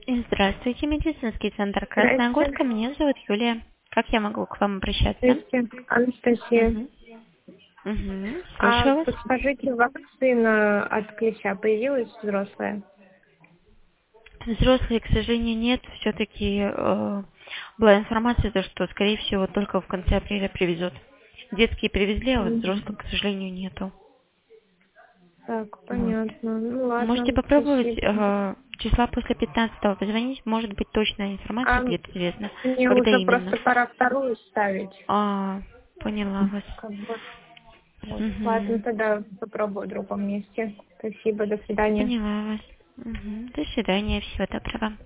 Здравствуйте, медицинский центр Красная Здрасте. Горка. Меня зовут Юлия. Как я могу к вам обращаться? Здрасте, Анастасия. Угу. Угу. Слушаю вас. Подскажите, вакцина от клеща появилась взрослая? Взрослые, к сожалению, нет. Все-таки была информация, то, что, скорее всего, только в конце апреля привезут. Детские привезли, а вот взрослых, Мгм. к сожалению, нету. Так, Вот. понятно. Ну Можете ладно, попробовать спасибо. числа после 15-го позвонить. Может быть, точная информация А будет известна. мне Когда уже именно? просто пора вторую ставить. Поняла вас. Как бы. Вот. Ладно, Угу. тогда попробую в другом месте. Спасибо, до свидания. Поняла вас. Мгм. До свидания. Всего доброго.